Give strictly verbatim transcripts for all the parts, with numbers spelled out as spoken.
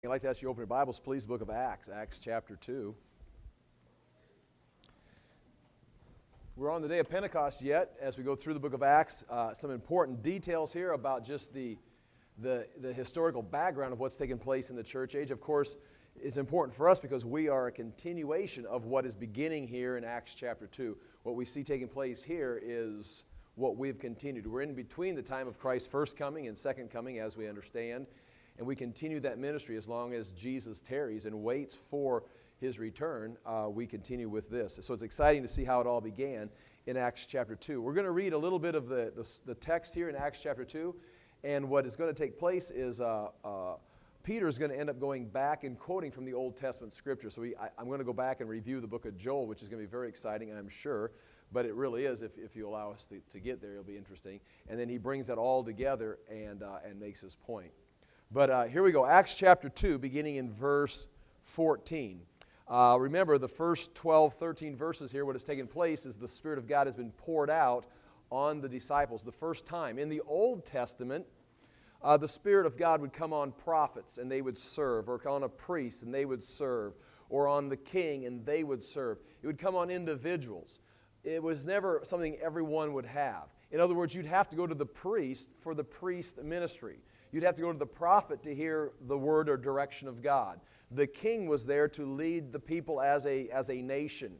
I'd like to ask you to open your Bibles, please, book of Acts, Acts chapter two. We're on the day of Pentecost yet as we go through the book of Acts. Uh, some important details here about just the, the, the historical background of what's taken place in the church age. Of course, it's important for us because we are a continuation of what is beginning here in Acts chapter two. What we see taking place here is what we've continued. We're in between the time of Christ's first coming and second coming, as we understand. And we continue that ministry as long as Jesus tarries and waits for his return. Uh, we continue with this. So it's exciting to see how it all began in Acts chapter two. We're going to read a little bit of the, the, the text here in Acts chapter two. And what is going to take place is uh, uh, Peter is going to end up going back and quoting from the Old Testament scripture. So we, I, I'm going to go back and review the book of Joel, which is going to be very exciting, I'm sure. But it really is. If, if you allow us to, to get there, it'll be interesting. And then he brings that all together and, uh, and makes his point. But uh, here we go, Acts chapter two, beginning in verse fourteen. Uh, remember, the first twelve, thirteen verses here, what has taken place is the Spirit of God has been poured out on the disciples. The first time. In the Old Testament, uh, the Spirit of God would come on prophets and they would serve, or on a priest and they would serve, or on the king and they would serve. It would come on individuals. It was never something everyone would have. In other words, you'd have to go to the priest for the priest ministry. You'd have to go to the prophet to hear the word or direction of God. The king was there to lead the people as a, as a nation.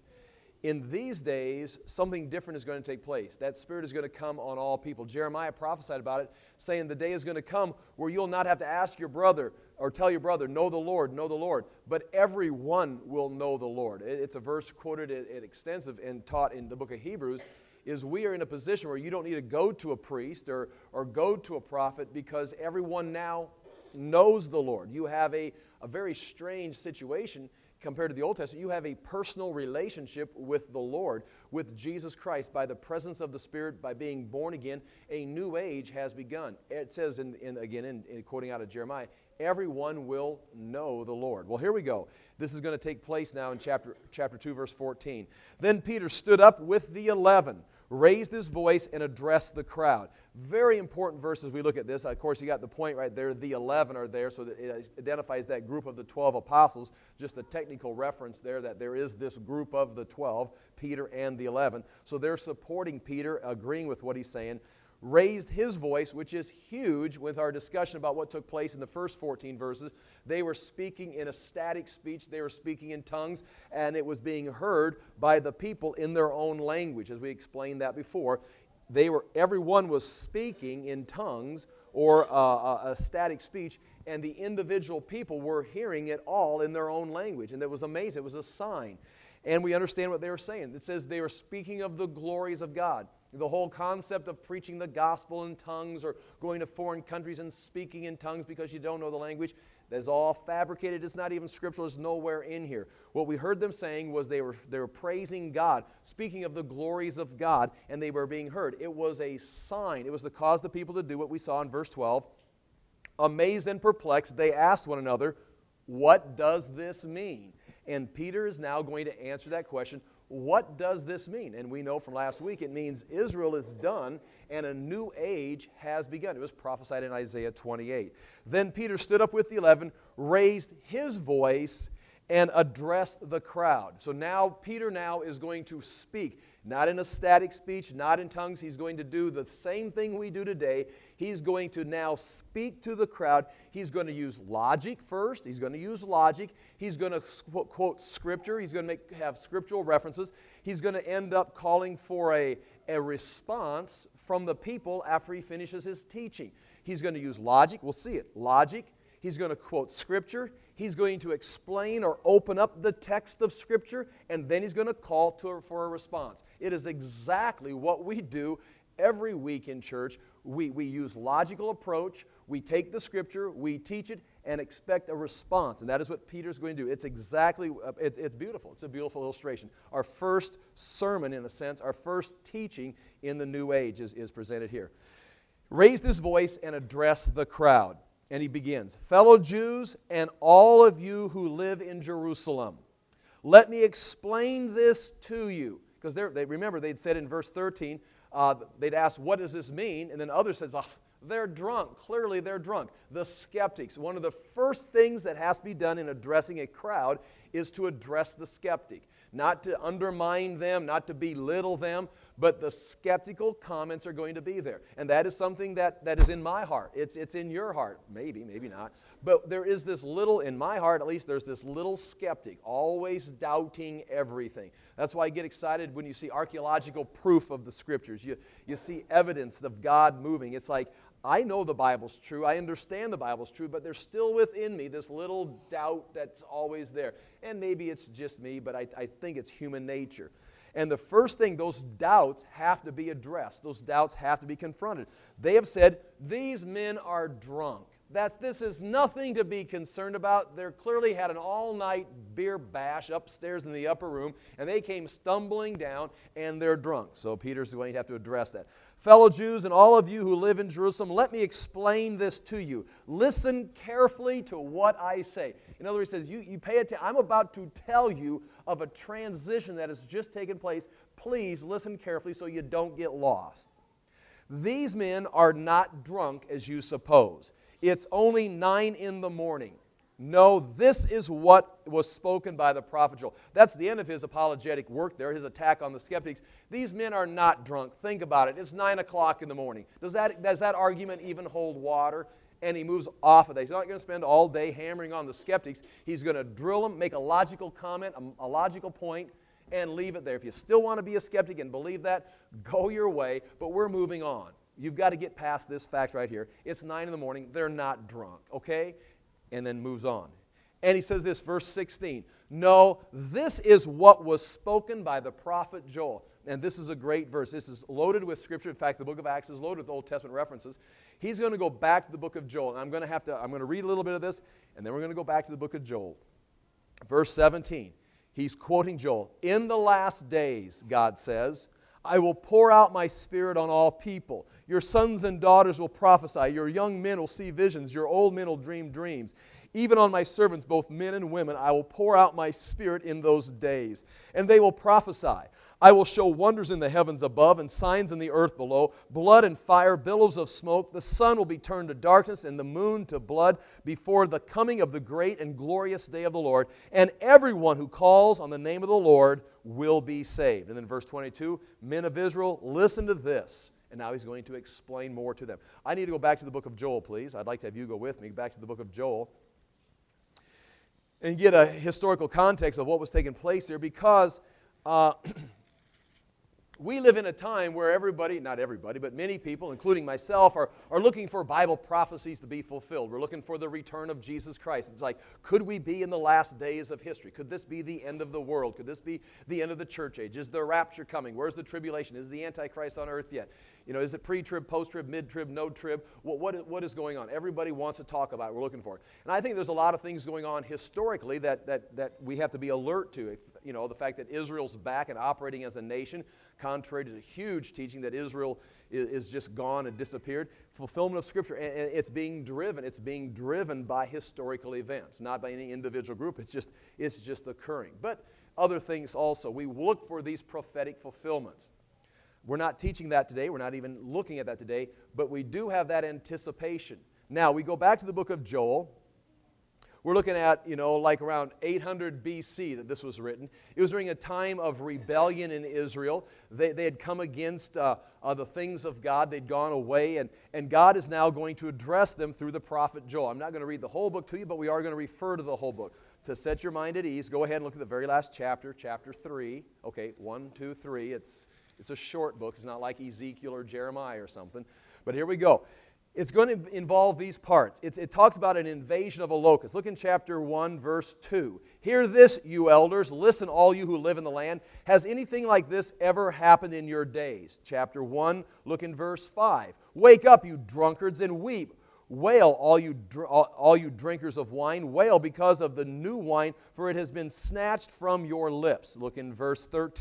In these days, something different is going to take place. That Spirit is going to come on all people. Jeremiah prophesied about it, saying the day is going to come where you'll not have to ask your brother or tell your brother, know the Lord, know the Lord. But everyone will know the Lord. It's a verse quoted at extensive and taught in the book of Hebrews, is we are in a position where you don't need to go to a priest or, or go to a prophet because everyone now knows the Lord. You have a, a very strange situation compared to the Old Testament. You have a personal relationship with the Lord, with Jesus Christ. By the presence of the Spirit, by being born again, a new age has begun. It says, in, in, again, in, in quoting out of Jeremiah, everyone will know the Lord. Well, here we go. This is going to take place now in chapter, chapter two, verse fourteen. Then Peter stood up with the eleven, raised his voice, and addressed the crowd. Very important verse as we look at this. Of course, you got the point right there. The eleven are there, so that it identifies that group of the twelve apostles. Just a technical reference there that there is this group of the twelve, Peter and the eleven. So they're supporting Peter, agreeing with what he's saying. Raised his voice, which is huge with our discussion about what took place in the first fourteen verses. They were speaking in a static speech. They were speaking in tongues, and it was being heard by the people in their own language, as we explained that before. They were, everyone was speaking in tongues or uh, a static speech, and the individual people were hearing it all in their own language, and it was amazing. It was a sign. And we understand what they were saying. It says they were speaking of the glories of God. The whole concept of preaching the gospel in tongues or going to foreign countries and speaking in tongues because you don't know the language, that's all fabricated. It's not even scriptural. It's nowhere in here. What we heard them saying was they were, they were praising God, speaking of the glories of God, and they were being heard. It was a sign. It was to cause the people to do what we saw in verse twelve. Amazed and perplexed, they asked one another, what does this mean? And Peter is now going to answer that question. What does this mean? And we know from last week it means Israel is done and a new age has begun. It was prophesied in Isaiah twenty-eight. Then Peter stood up with the eleven, raised his voice, and addressed the crowd. So now Peter now is going to speak, not in a static speech, not in tongues. He's going to do the same thing we do today. He's going to now speak to the crowd. He's going to use logic first. He's going to use logic. He's going to quote scripture. He's going to make, have scriptural references. He's going to end up calling for a, a response from the people after he finishes his teaching. He's going to use logic. We'll see it. Logic. He's going to quote Scripture. He's going to explain or open up the text of Scripture, and then he's going to call to, for a response. It is exactly what we do every week in church. We, we use logical approach. We take the Scripture, we teach it, and expect a response. And that is what Peter's going to do. It's exactly, it's, it's beautiful. It's a beautiful illustration. Our first sermon, in a sense, our first teaching in the new age is, is presented here. Raised his voice and addressed the crowd. And he begins, fellow Jews and all of you who live in Jerusalem, let me explain this to you. Because they remember, they'd said in verse thirteen, uh, they'd asked, what does this mean? And then others said, oh, They're drunk. Clearly, they're drunk. The skeptics. One of the first things that has to be done in addressing a crowd is to address the skeptic. Not to undermine them, not to belittle them, but the skeptical comments are going to be there. And that is something that, that is in my heart. It's, it's in your heart. Maybe, maybe not. But there is this little, in my heart at least, there's this little skeptic, always doubting everything. That's why I get excited when you see archaeological proof of the Scriptures. You, you see evidence of God moving. It's like, I know the Bible's true. I understand the Bible's true, but there's still within me this little doubt that's always there. And maybe it's just me, but I, I think it's human nature. And the first thing, those doubts have to be addressed. Those doubts have to be confronted. They have said, these men are drunk. That this is nothing to be concerned about. They clearly had an all-night beer bash upstairs in the upper room, and they came stumbling down, and they're drunk. So Peter's going to have to address that. Fellow Jews and all of you who live in Jerusalem, let me explain this to you. Listen carefully to what I say. In other words, he says, you, you pay attention. I'm about to tell you of a transition that has just taken place. Please listen carefully so you don't get lost. These men are not drunk as you suppose. It's only nine in the morning. No, this is what was spoken by the prophet Joel. That's the end of his apologetic work there, his attack on the skeptics. These men are not drunk. Think about it. It's nine o'clock in the morning. Does that, does that argument even hold water? And he moves off of that. He's not going to spend all day hammering on the skeptics. He's going to drill them, make a logical comment, a, a logical point, and leave it there. If you still want to be a skeptic and believe that, go your way, but we're moving on. You've got to get past this fact right here. It's nine in the morning. They're not drunk, okay? And then moves on. And he says this, verse sixteen. No, this is what was spoken by the prophet Joel. And this is a great verse. This is loaded with Scripture. In fact, the book of Acts is loaded with Old Testament references. He's going to go back to the book of Joel. And I'm going to have to, I'm going to read a little bit of this, and then we're going to go back to the book of Joel. Verse seventeen. He's quoting Joel. In the last days, God says, I will pour out my Spirit on all people. Your sons and daughters will prophesy. Your young men will see visions. Your old men will dream dreams. Even on my servants, both men and women, I will pour out my Spirit in those days. And they will prophesy. I will show wonders in the heavens above and signs in the earth below, blood and fire, billows of smoke. The sun will be turned to darkness and the moon to blood before the coming of the great and glorious day of the Lord. And everyone who calls on the name of the Lord will be saved. And then verse twenty-two, men of Israel, listen to this. And now he's going to explain more to them. I need to go back to the book of Joel, please. I'd like to have you go with me back to the book of Joel and get a historical context of what was taking place there, because uh, we live in a time where everybody, not everybody, but many people, including myself, are, are looking for Bible prophecies to be fulfilled. We're looking for the return of Jesus Christ. It's like, could we be in the last days of history? Could this be the end of the world? Could this be the end of the church age? Is the rapture coming? Where's the tribulation? Is the Antichrist on earth yet? You know, is it pre-trib, post-trib, mid-trib, no-trib? What, what, is, what is going on? Everybody wants to talk about it. We're looking for it. And I think there's a lot of things going on historically that, that, that we have to be alert to. If, you know, the fact that Israel's back and operating as a nation, contrary to the huge teaching that Israel is, is just gone and disappeared. Fulfillment of Scripture, and, and it's being driven. It's being driven by historical events, not by any individual group. It's just, it's just occurring. But other things also. We look for these prophetic fulfillments. We're not teaching that today. We're not even looking at that today. But we do have that anticipation. Now, we go back to the book of Joel. We're looking at, you know, like around eight hundred B C that this was written. It was during a time of rebellion in Israel. They, they had come against uh, uh, the things of God. They'd gone away, and, and God is now going to address them through the prophet Joel. I'm not going to read the whole book to you, but we are going to refer to the whole book. To set your mind at ease, go ahead and look at the very last chapter, chapter three. Okay, one, two, three. It's, it's a short book. It's not like Ezekiel or Jeremiah or something. But here we go. It's going to involve these parts. It's, it talks about an invasion of a locust. Look in chapter one, verse two. Hear this, you elders. Listen, all you who live in the land. Has anything like this ever happened in your days? Chapter one, look in verse five. Wake up, you drunkards, and weep. Wail, all you, dr- all you drinkers of wine. Wail because of the new wine, for it has been snatched from your lips. Look in verse thirteen.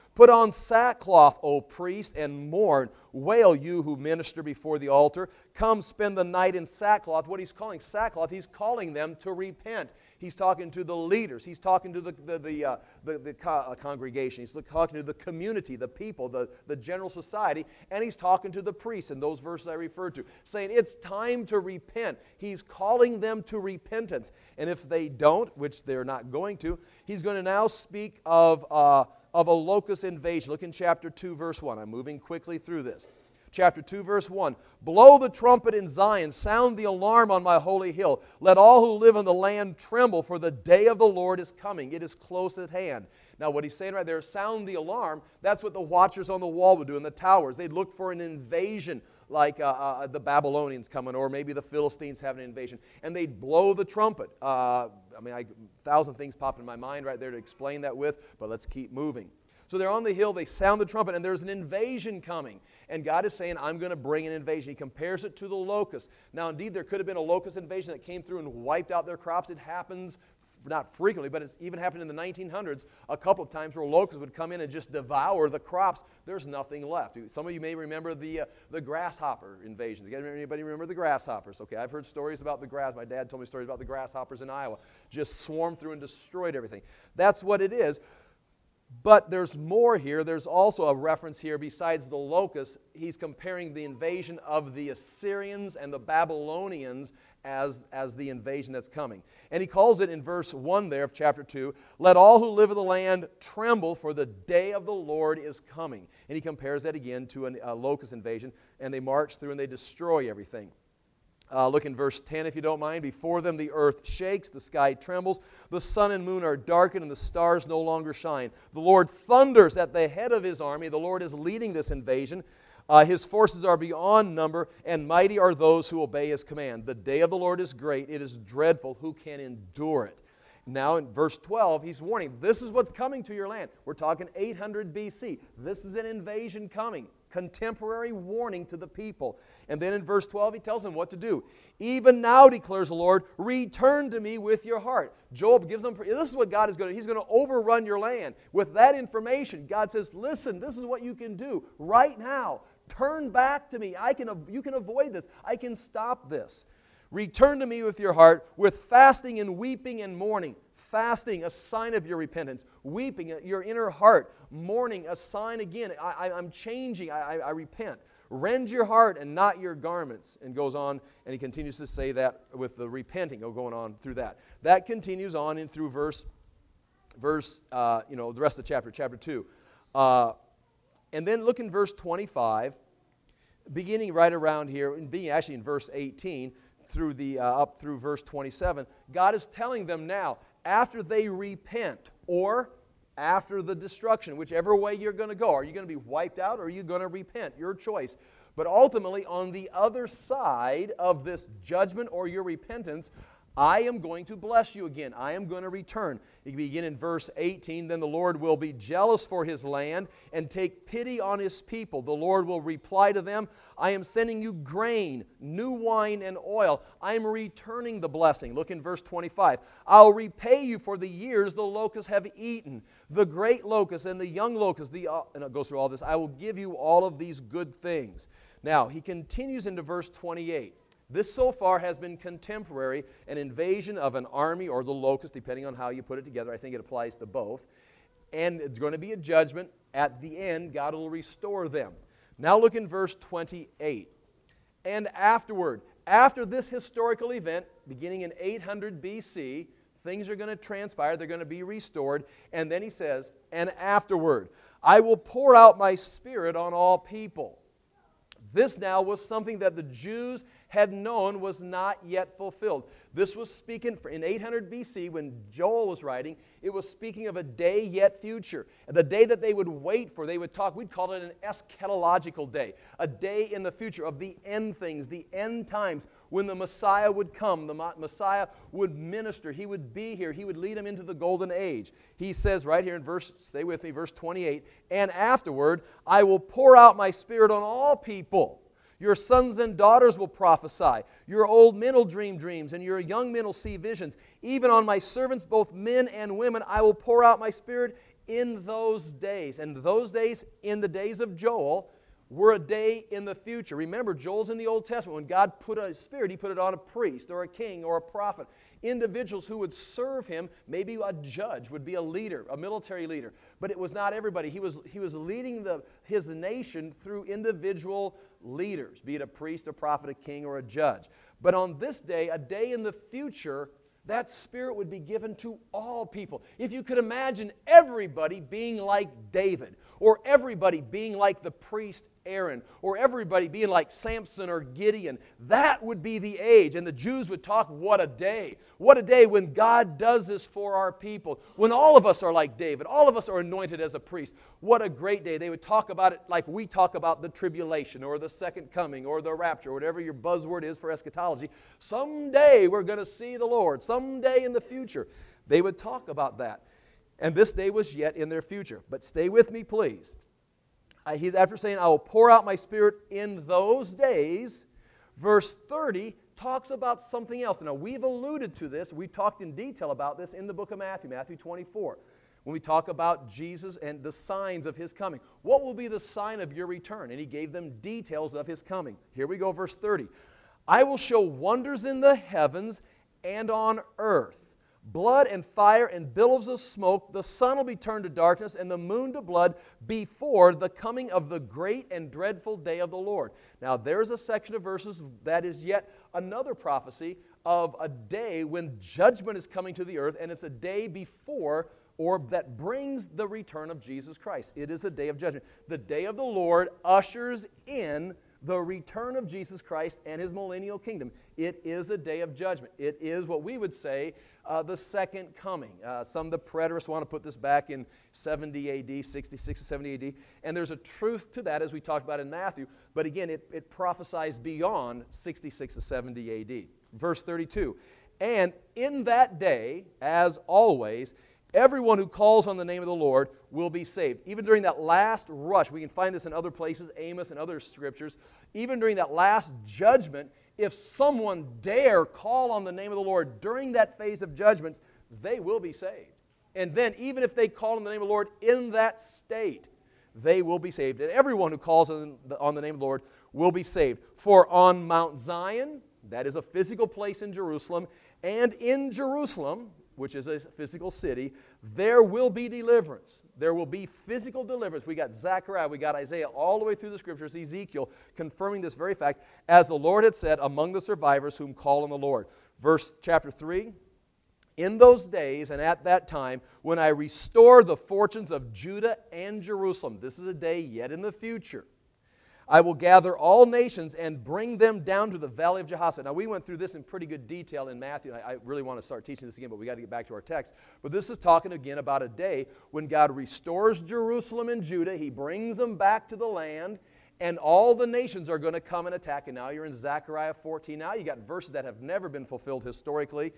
Put on sackcloth, O priest, and mourn. Wail, you who minister before the altar. Come spend the night in sackcloth. What he's calling sackcloth, he's calling them to repent. He's talking to the leaders. He's talking to the, the, the, uh, the, the co- uh, congregation. He's talking to the community, the people, the, the general society. And he's talking to the priests in those verses I referred to, saying it's time to repent. He's calling them to repentance. And if they don't, which they're not going to, he's going to now speak of, uh, of a locust invasion. Look in chapter two, verse one. I'm moving quickly through this. Chapter two, verse one. Blow the trumpet in Zion, sound the alarm on my holy hill. Let all who live in the land tremble, for the day of the Lord is coming. It is close at hand. Now what he's saying right there, sound the alarm, that's what the watchers on the wall would do in the towers. They'd look for an invasion like uh, uh, the Babylonians coming, or maybe the Philistines having an invasion. And they'd blow the trumpet. Uh, I mean, I, a thousand things popped in my mind right there to explain that with, but let's keep moving. So they're on the hill, they sound the trumpet, and there's an invasion coming. And God is saying, I'm going to bring an invasion. He compares it to the locust. Now, indeed, there could have been a locust invasion that came through and wiped out their crops. It happens, not frequently, but it's even happened in the nineteen hundreds a couple of times where locusts would come in and just devour the crops. There's nothing left. Some of you may remember the, uh, the grasshopper invasions. Anybody remember the grasshoppers? Okay, I've heard stories about the grass. My dad told me stories about the grasshoppers in Iowa. Just swarmed through and destroyed everything. That's what it is. But there's more here. There's also a reference here besides the locusts. He's comparing the invasion of the Assyrians and the Babylonians as, as the invasion that's coming. And he calls it in verse one there of chapter two, let all who live in the land tremble, for the day of the Lord is coming. And he compares that again to an, a locust invasion, and they march through and they destroy everything. Uh, look in verse ten, if you don't mind. Before them the earth shakes, the sky trembles, the sun and moon are darkened, and the stars no longer shine. The Lord thunders at the head of His army. The Lord is leading this invasion. Uh, his forces are beyond number, and mighty are those who obey His command. The day of the Lord is great. It is dreadful. Who can endure it? Now in verse twelve, he's warning, this is what's coming to your land. We're talking eight hundred B C. This is an invasion coming. Contemporary warning to the people. And then in verse twelve, he tells them what to do. Even now, declares the Lord, return to me with your heart. Job gives them, this is what God is going to do. He's going to overrun your land. With that information, God says, listen, this is what you can do right now. Turn back to me. I can, you can avoid this. I can stop this. Return to me with your heart, with fasting and weeping and mourning. Fasting, a sign of your repentance. Weeping, your inner heart. Mourning, a sign again. I, I, I'm changing. I, I, I repent. Rend your heart and not your garments. And goes on, and he continues to say that with the repenting going on through that. That continues on in through verse, verse uh, you know, the rest of the chapter, chapter two. Uh, and then look in verse twenty-five, beginning right around here, and being actually in verse eighteen, through the uh, up through verse twenty-seven, God is telling them now, after they repent, or after the destruction, whichever way you're going to go. Are you going to be wiped out, or are you going to repent? Your choice. But ultimately, on the other side of this judgment or your repentance, I am going to bless you again. I am going to return. You begin in verse eighteen. Then the Lord will be jealous for His land and take pity on His people. The Lord will reply to them, I am sending you grain, new wine, and oil. I am returning the blessing. Look in verse twenty-five. I'll repay you for the years the locusts have eaten. The great locust and the young locust, the, uh, and it goes through all this. I will give you all of these good things. Now, he continues into verse twenty-eight. This so far has been contemporary, an invasion of an army or the locust, depending on how you put it together. I think it applies to both. And it's going to be a judgment. At the end, God will restore them. Now look in verse twenty-eight. And afterward, after this historical event, beginning in eight hundred B C, things are going to transpire. They're going to be restored. And then he says, and afterward, I will pour out my Spirit on all people. This now was something that the Jews had known was not yet fulfilled. This was speaking in eight hundred B C when Joel was writing. It was speaking of a day yet future. The day that they would wait for, they would talk, we'd call it an eschatological day. A day in the future of the end things, the end times, when the Messiah would come. The Messiah would minister. He would be here. He would lead them into the golden age. He says right here in verse, stay with me, verse twenty-eight, and afterward I will pour out my Spirit on all people. Your sons and daughters will prophesy. Your old men will dream dreams, and your young men will see visions. Even on my servants, both men and women, I will pour out my Spirit in those days. And those days, in the days of Joel, were a day in the future. Remember, Joel's in the Old Testament. When God put a spirit, He put it on a priest or a king or a prophet. Individuals who would serve Him, maybe a judge would be a leader, a military leader. But it was not everybody. He was, he was leading the, His nation through individual leaders, be it a priest, a prophet, a king, or a judge. But on this day, a day in the future, that Spirit would be given to all people. If you could imagine everybody being like David, or everybody being like the priest Aaron, or everybody being like Samson or Gideon, that would be the age. And the Jews would talk, what a day. What a day when God does this for our people. When all of us are like David, all of us are anointed as a priest. What a great day. They would talk about it like we talk about the tribulation or the second coming or the rapture, or whatever your buzzword is for eschatology. Someday we're going to see the Lord. Someday in the future. They would talk about that. And this day was yet in their future. But stay with me, please. Uh, he's after saying, I will pour out my Spirit in those days. Verse thirty talks about something else. Now, we've alluded to this. We've talked in detail about this in the book of Matthew, Matthew twenty-four, when we talk about Jesus and the signs of His coming. What will be the sign of your return? And He gave them details of His coming. Here we go, verse thirty. I will show wonders in the heavens and on earth, blood and fire and billows of smoke. The sun will be turned to darkness and the moon to blood before the coming of the great and dreadful day of the Lord. Now there's a section of verses that is yet another prophecy of a day when judgment is coming to the earth, and it's a day before or that brings the return of Jesus Christ. It is a day of judgment. The day of the Lord ushers in the return of Jesus Christ and His millennial kingdom. It is a day of judgment. It is what we would say uh, the second coming. Uh, some of the preterists want to put this back in seventy A D, sixty-six to seventy A D, and there's a truth to that as we talked about in Matthew, but again, it, it prophesies beyond sixty-six to seventy A D. Verse thirty-two, and in that day, as always, everyone who calls on the name of the Lord will be saved. Even during that last rush, we can find this in other places, Amos and other scriptures, even during that last judgment, if someone dare call on the name of the Lord during that phase of judgment, they will be saved. And then even if they call on the name of the Lord in that state, they will be saved. And everyone who calls on the, on the name of the Lord will be saved. For on Mount Zion, that is a physical place in Jerusalem, and in Jerusalem, which is a physical city, there will be deliverance. There will be physical deliverance. We got Zechariah, we got Isaiah, all the way through the Scriptures, Ezekiel, confirming this very fact, as the Lord had said, among the survivors whom call on the Lord. Verse chapter three, in those days and at that time, when I restore the fortunes of Judah and Jerusalem, this is a day yet in the future, I will gather all nations and bring them down to the valley of Jehoshaphat. Now, we went through this in pretty good detail in Matthew. I, I really want to start teaching this again, but we got to get back to our text. But this is talking again about a day when God restores Jerusalem and Judah. He brings them back to the land, and all the nations are going to come and attack. And now you're in Zechariah fourteen. Now you got verses that have never been fulfilled historically.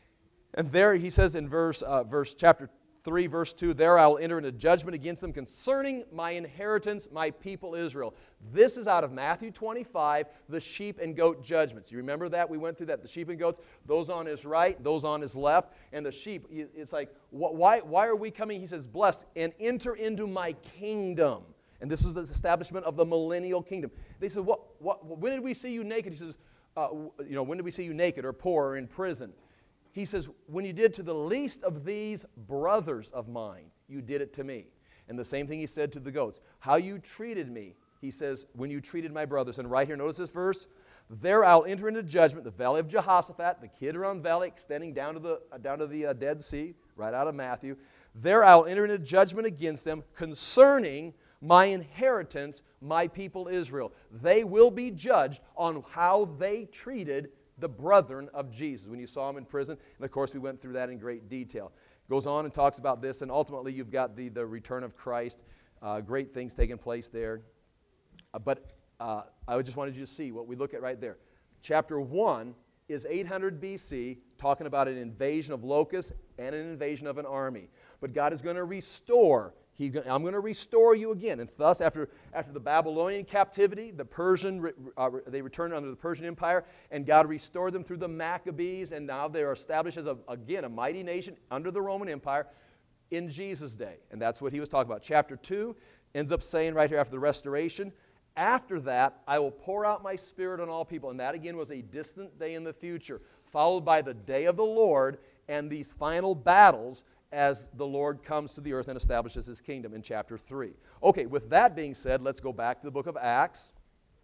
And there he says in verse, uh, verse chapter three, verse two, there I will enter into judgment against them concerning my inheritance, my people Israel. This is out of Matthew twenty-five, the sheep and goat judgments. You remember that? We went through that. The sheep and goats, those on his right, those on his left. And the sheep, it's like, why, why are we coming? He says, blessed, and enter into my kingdom. And this is the establishment of the millennial kingdom. They said, what, what, when did we see you naked? He says, uh, you know, when did we see you naked or poor or in prison? He says, when you did to the least of these brothers of mine, you did it to me. And the same thing he said to the goats. How you treated me, he says, when you treated my brothers. And right here, notice this verse. There I'll enter into judgment, the valley of Jehoshaphat, the Kidron Valley extending down to the, uh, down to the uh, Dead Sea, right out of Matthew. There I'll enter into judgment against them concerning my inheritance, my people Israel. They will be judged on how they treated the brethren of Jesus when you saw him in prison. And of course we went through that in great detail. Goes on and talks about this, and ultimately you've got the, the return of Christ. Uh, great things taking place there. Uh, but uh, I just wanted you to see what we look at right there. Chapter one is eight hundred B C, talking about an invasion of locusts and an invasion of an army. But God is going to restore. He, I'm going to restore you again. And thus, after, after the Babylonian captivity, the Persian, uh, they returned under the Persian Empire, and God restored them through the Maccabees, and now they're established as, a, again, a mighty nation under the Roman Empire. in Jesus' day. And that's what he was talking about. Chapter two ends up saying right here after the restoration, after that, I will pour out my Spirit on all people. And that again was a distant day in the future, followed by the day of the Lord and these final battles as the Lord comes to the earth and establishes his kingdom in chapter three. Okay, with that being said, let's go back to the book of Acts.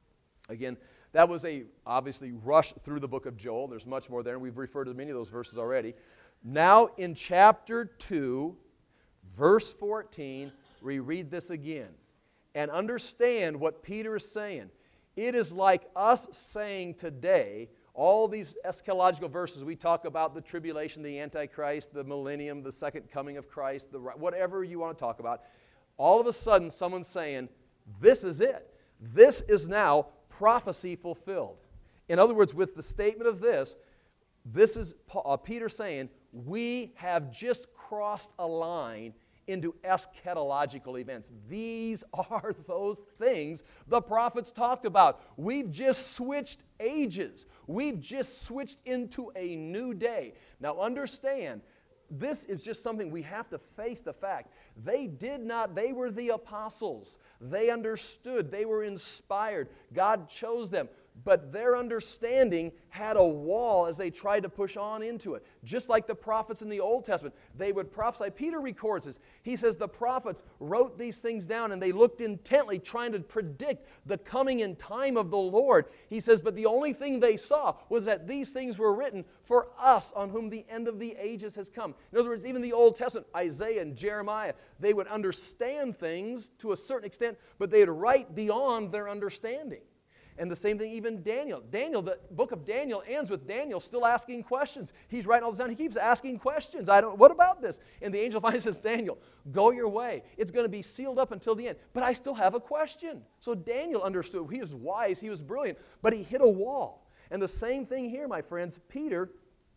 Again, that was a obviously rush through the book of Joel. There's much more there, and we've referred to many of those verses already. Now in chapter two, verse fourteen, we read this again. And understand what Peter is saying. It is like us saying today, all these eschatological verses, we talk about the tribulation, the Antichrist, the millennium, the second coming of Christ, the, whatever you want to talk about. All of a sudden, someone's saying, this is it. This is now prophecy fulfilled. In other words, with the statement of this, this is uh, Peter saying, we have just crossed a line into eschatological events. These are those things the prophets talked about. We've just switched ages. We've just switched into a new day. Now understand, this is just something we have to face the fact. They did not, they were the apostles. They understood, they were inspired. God chose them. But their understanding had a wall as they tried to push on into it. Just like the prophets in the Old Testament, they would prophesy. Peter records this. He says the prophets wrote these things down and they looked intently trying to predict the coming in time of the Lord. He says, but the only thing they saw was that these things were written for us on whom the end of the ages has come. In other words, even the Old Testament, Isaiah and Jeremiah, they would understand things to a certain extent, but they would write beyond their understanding. And the same thing even Daniel. Daniel, the book of Daniel ends with Daniel still asking questions. He's writing all this down. He keeps asking questions. I don't, what about this? And the angel finally says, Daniel, go your way. It's going to be sealed up until the end. But I still have a question. So Daniel understood. He was wise. He was brilliant. But he hit a wall. And the same thing here, my friends. Peter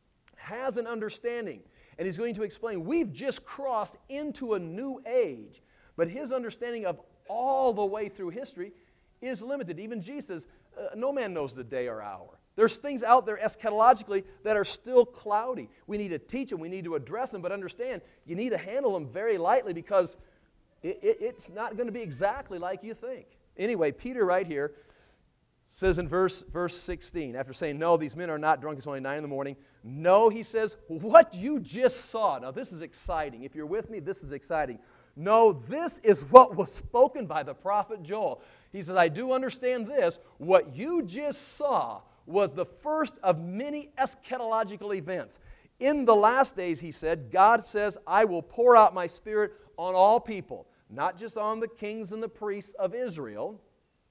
has an understanding. And he's going to explain, we've just crossed into a new age. But his understanding of all the way through history is limited. Even Jesus, uh, no man knows the day or hour. There's things out there eschatologically that are still cloudy. We need to teach them. We need to address them. But understand, you need to handle them very lightly because it, it, it's not going to be exactly like you think. Anyway, Peter right here says in verse, verse sixteen, after saying, no, these men are not drunk, it's only nine in the morning. No, he says, what you just saw. Now this is exciting. If you're with me, this is exciting. No, this is what was spoken by the prophet Joel. He says, I do understand this. What you just saw was the first of many eschatological events. In the last days, he said, God says, I will pour out my Spirit on all people, not just on the kings and the priests of Israel.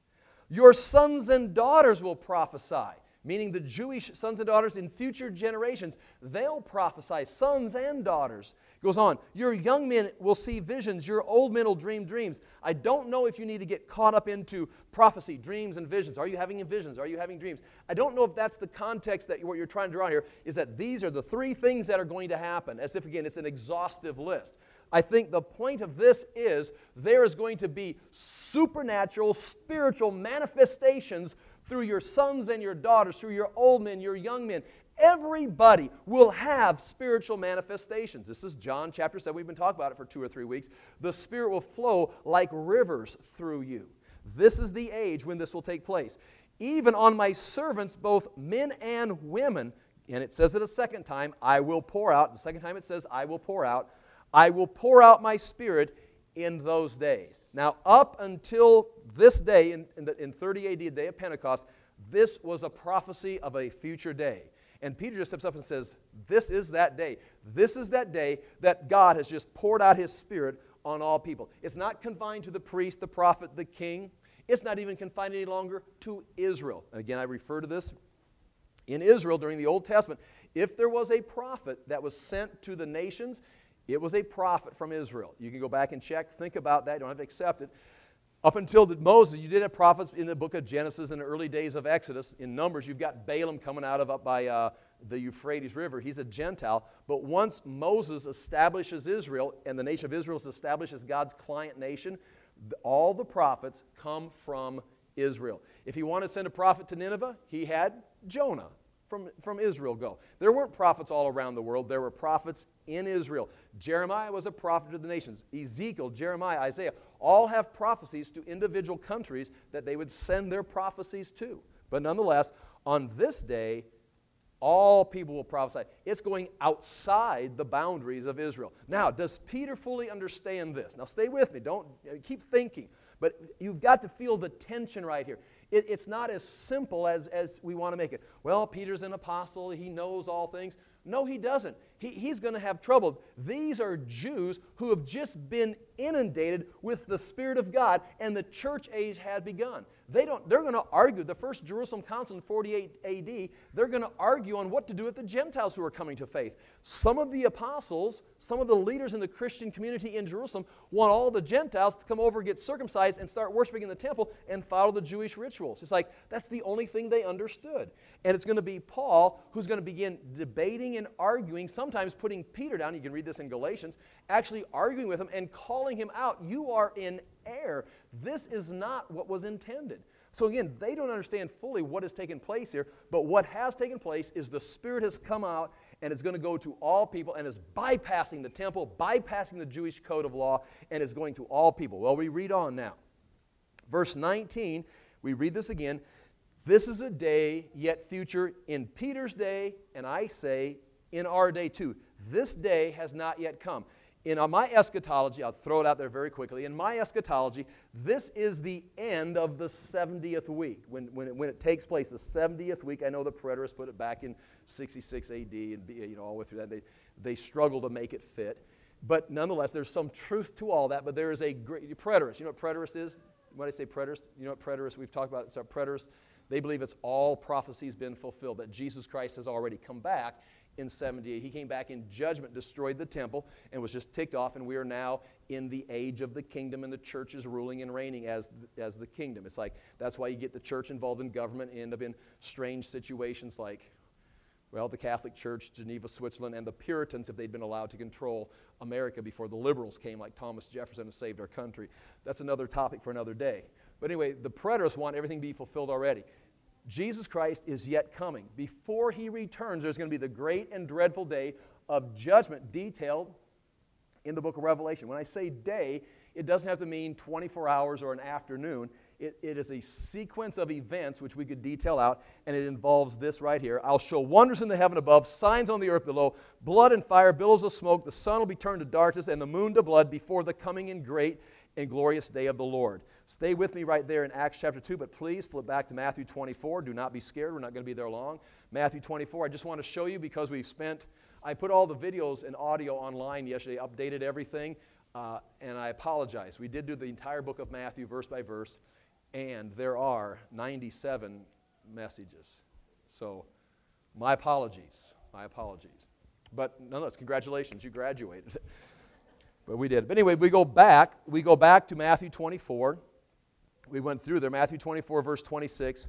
Your sons and daughters will prophesy, meaning the Jewish sons and daughters in future generations. They'll prophesy, sons and daughters. It goes on, your young men will see visions, your old men will dream dreams. I don't know if you need to get caught up into prophecy, dreams and visions. Are you having visions? Are you having dreams? I don't know if that's the context that what you're trying to draw here, is that these are the three things that are going to happen, as if, again, it's an exhaustive list. I think the point of this is there is going to be supernatural, spiritual manifestations through your sons and your daughters, through your old men, your young men. Everybody will have spiritual manifestations. This is John chapter seven. We've been talking about it for two or three weeks. The Spirit will flow like rivers through you. This is the age when this will take place. Even on my servants, both men and women, and it says it a second time, I will pour out. The second time it says, I will pour out. I will pour out my Spirit in those days. Now, up until this day, in, in, the, in thirty A D, the day of Pentecost, this was a prophecy of a future day. And Peter just steps up and says, this is that day. This is that day that God has just poured out His Spirit on all people. It's not confined to the priest, the prophet, the king. It's not even confined any longer to Israel. And again, I refer to this. In Israel, during the Old Testament, if there was a prophet that was sent to the nations, it was a prophet from Israel. You can go back and check, think about that. You don't have to accept it. Up until the, Moses, you did have prophets in the book of Genesis in the early days of Exodus. In Numbers, you've got Balaam coming out of up by uh, the Euphrates River. He's a Gentile. But once Moses establishes Israel, and the nation of Israel is established as God's client nation, all the prophets come from Israel. If he wanted to send a prophet to Nineveh, he had Jonah from, from Israel go. There weren't prophets all around the world. There were prophets in Israel. Jeremiah was a prophet to the nations. Ezekiel, Jeremiah, Isaiah, all have prophecies to individual countries that they would send their prophecies to. But nonetheless, on this day, all people will prophesy. It's going outside the boundaries of Israel. Now, does Peter fully understand this? Now, stay with me. Don't keep thinking. But you've got to feel the tension right here. It, it's not as simple as, as we want to make it. Well, Peter's an apostle. He knows all things. No, he doesn't. He, he's going to have trouble. These are Jews who have just been inundated with the Spirit of God, and the church age had begun. They don't, they're going to argue. The first Jerusalem Council in forty-eight A D, they're going to argue on what to do with the Gentiles who are coming to faith. Some of the apostles, some of the leaders in the Christian community in Jerusalem want all the Gentiles to come over, get circumcised, and start worshiping in the temple and follow the Jewish rituals. It's like that's the only thing they understood. And it's going to be Paul who's going to begin debating and arguing, sometimes putting Peter down. You can read this in Galatians, actually arguing with him and calling him out. You are in error. This is not what was intended. So again, they don't understand fully what has taken place here, but what has taken place is the Spirit has come out and it's going to go to all people and is bypassing the temple, bypassing the Jewish code of law, and is going to all people. Well, we read on now. Verse nineteen, we read this again. This is a day yet future in Peter's day, and I say in our day too. This day has not yet come. In my eschatology, I'll throw it out there very quickly. In my eschatology, this is the end of the seventieth week. When, when, it, when it takes place, the seventieth week, I know the preterists put it back in sixty-six A D and you know all the way through that. They, they struggle to make it fit. But nonetheless, there's some truth to all that. But there is a great preterist. You know what preterist is? When I say preterist, you know what preterist, we've talked about, it's our preterists. They believe it's all prophecies been fulfilled, that Jesus Christ has already come back in seventy-eight. He came back in judgment, destroyed the temple, and was just ticked off, and we are now in the age of the kingdom, and the church is ruling and reigning as, as the kingdom. It's like, that's why you get the church involved in government and end up in strange situations like, well, the Catholic Church, Geneva, Switzerland, and the Puritans, if they'd been allowed to control America before the liberals came, like Thomas Jefferson, and saved our country. That's another topic for another day. But anyway, the preterists want everything to be fulfilled already. Jesus Christ is yet coming. Before he returns, there's going to be the great and dreadful day of judgment detailed in the book of Revelation. When I say day, it doesn't have to mean twenty-four hours or an afternoon. It, it is a sequence of events which we could detail out, and it involves this right here. I'll show wonders in the heaven above, signs on the earth below, blood and fire, billows of smoke. The sun will be turned to darkness and the moon to blood before the coming and great and glorious day of the Lord. Stay with me right there in Acts chapter two, but please flip back to Matthew twenty-four. Do not be scared. We're not going to be there long. Matthew twenty-four, I just want to show you because we've spent, I put all the videos and audio online yesterday, updated everything, uh, and I apologize. We did do the entire book of Matthew verse by verse, and there are ninety-seven messages. So my apologies. My apologies. But nonetheless, congratulations. You graduated. But we did. But anyway, we go back. We go back to Matthew twenty-four. We went through there. Matthew twenty-four, verse twenty-six.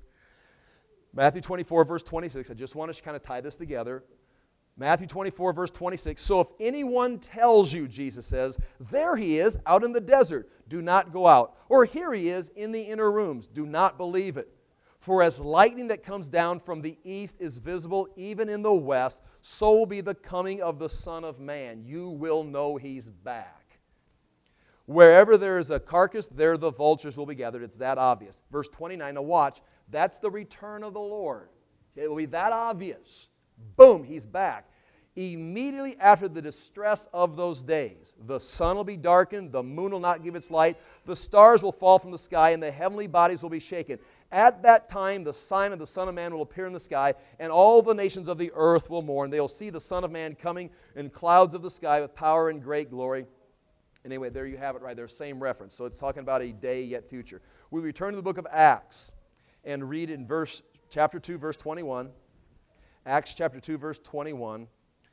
Matthew twenty-four, verse twenty-six. I just want to kind of tie this together. Matthew twenty-four, verse twenty-six. So if anyone tells you, Jesus says, there he is out in the desert, do not go out. Or here he is in the inner rooms, do not believe it. For as lightning that comes down from the east is visible even in the west, so will be the coming of the Son of Man. You will know he's back. Wherever there is a carcass, there the vultures will be gathered. It's that obvious. Verse twenty-nine, now watch. That's the return of the Lord. It will be that obvious. Boom, he's back. Immediately after the distress of those days, the sun will be darkened, the moon will not give its light, the stars will fall from the sky, and the heavenly bodies will be shaken. At that time, the sign of the Son of Man will appear in the sky, and all the nations of the earth will mourn. They'll see the Son of Man coming in clouds of the sky with power and great glory. Anyway, there you have it right there, same reference. So it's talking about a day yet future. We return to the book of Acts and read in verse chapter two, verse twenty-one. Acts chapter two, verse twenty-one.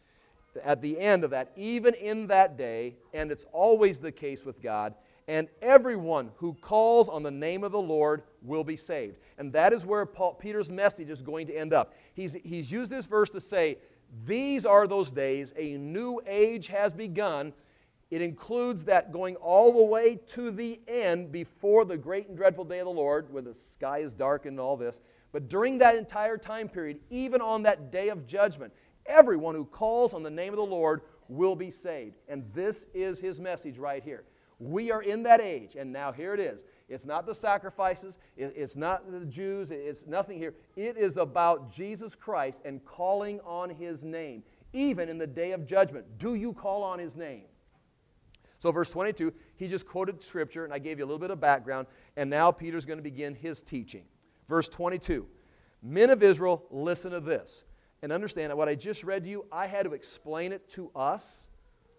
At the end of that, even in that day, and it's always the case with God, and everyone who calls on the name of the Lord will be saved. And that is where Paul, Peter's message is going to end up. He's, he's used this verse to say, these are those days, a new age has begun. It includes that going all the way to the end before the great and dreadful day of the Lord, where the sky is darkened and all this. But during that entire time period, even on that day of judgment, everyone who calls on the name of the Lord will be saved. And this is his message right here. We are in that age, and now here it is. It's not the sacrifices. It's not the Jews. It's nothing here. It is about Jesus Christ and calling on his name, even in the day of judgment. Do you call on his name? So verse twenty-two, he just quoted Scripture, and I gave you a little bit of background, and now Peter's going to begin his teaching. Verse twenty-two, men of Israel, listen to this. And understand that what I just read to you, I had to explain it to us.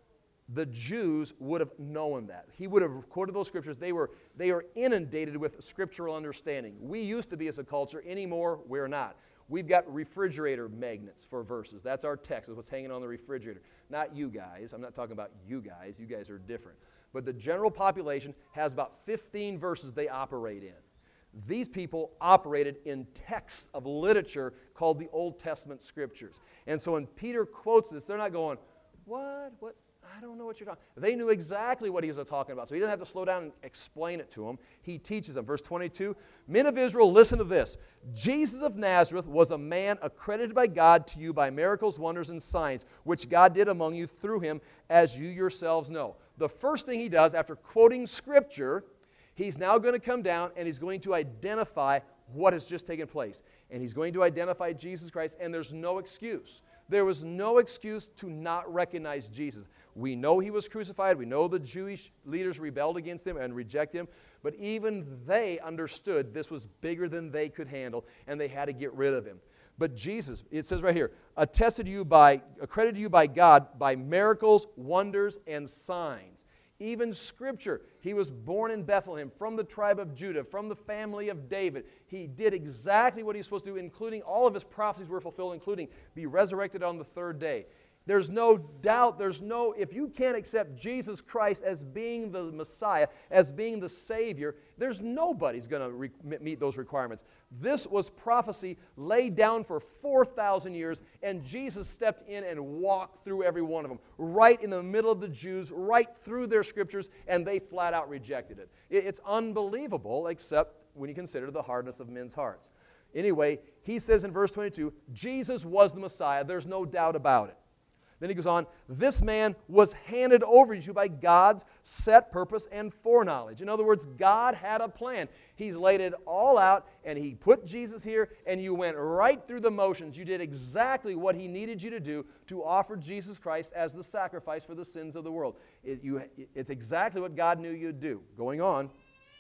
The Jews would have known that. He would have quoted those Scriptures. They were, they are inundated with scriptural understanding. We used to be as a culture. Anymore, we're not. We've got refrigerator magnets for verses. That's our text. That's what's hanging on the refrigerator. Not you guys. I'm not talking about you guys. You guys are different. But the general population has about fifteen verses they operate in. These people operated in texts of literature called the Old Testament Scriptures. And so when Peter quotes this, they're not going, what? What? I don't know what you're talking about. They knew exactly what he was talking about. So he doesn't have to slow down and explain it to them. He teaches them. Verse twenty-two, men of Israel, listen to this. Jesus of Nazareth was a man accredited by God to you by miracles, wonders, and signs, which God did among you through him, as you yourselves know. The first thing he does after quoting Scripture, he's now going to come down and he's going to identify what has just taken place. And he's going to identify Jesus Christ, and there's no excuse. There was no excuse to not recognize Jesus. We know he was crucified. We know the Jewish leaders rebelled against him and rejected him. But even they understood this was bigger than they could handle, and they had to get rid of him. But Jesus, it says right here, attested to you by, accredited to you by God by miracles, wonders, and signs. Even Scripture, he was born in Bethlehem from the tribe of Judah, from the family of David. He did exactly what he was supposed to do, including all of his prophecies were fulfilled, including be resurrected on the third day. There's no doubt, there's no, if you can't accept Jesus Christ as being the Messiah, as being the Savior, there's nobody's going to re- meet those requirements. This was prophecy laid down for four thousand years, and Jesus stepped in and walked through every one of them, right in the middle of the Jews, right through their Scriptures, and they flat out rejected it. It's unbelievable, except when you consider the hardness of men's hearts. Anyway, he says in verse twenty-two, Jesus was the Messiah. There's no doubt about it. Then he goes on, this man was handed over to you by God's set purpose and foreknowledge. In other words, God had a plan. He's laid it all out, and he put Jesus here, and you went right through the motions. You did exactly what he needed you to do to offer Jesus Christ as the sacrifice for the sins of the world. It, you, it's exactly what God knew you'd do. Going on,